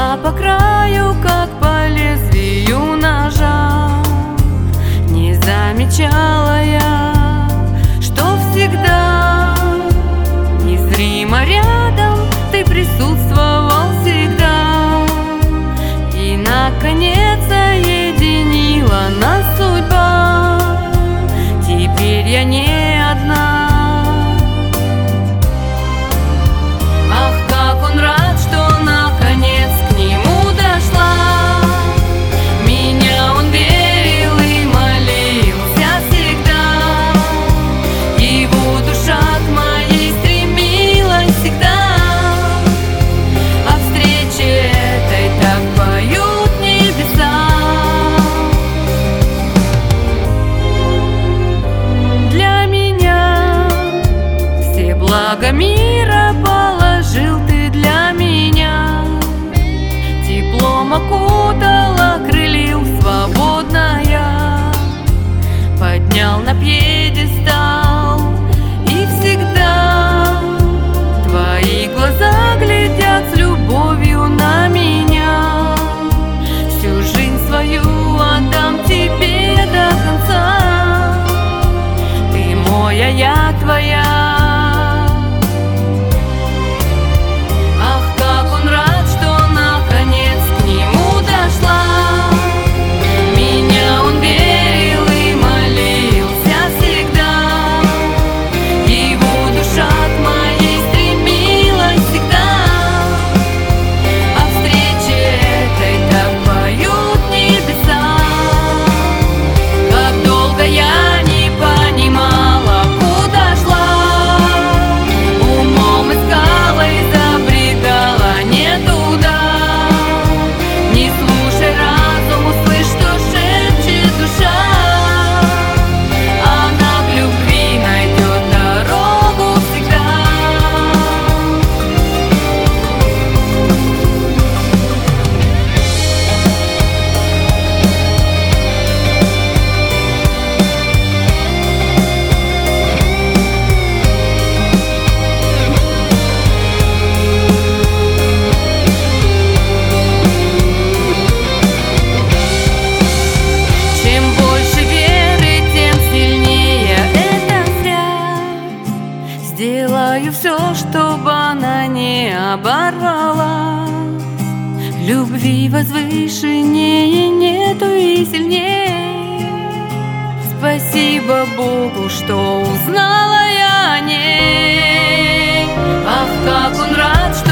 шла по краю, как по лезвию ножа. Не замечала я, что всегда незримо рядом ты присутствовал всегда. И наконец соединила нас судьба. Теперь я не одна. Ах, как он рад, что наконец к нему дошла. Меня он верил и молился всегда. Его душа к моей стремилась всегда. О встрече этой так поют небеса. Для меня все блага мира положил ты для меня. Теплом окутал, окрылил свободно я. Поднял на пьедестал, и всегда твои глаза глядят с любовью на меня. Всю жизнь свою отдам тебе до конца. Ты мой, а я твоя. Сделаю все, чтобы она не оборвалась. Любви возвышеннее нету и сильнее. Спасибо Богу, что узнала я о ней. Ах, как он рад, что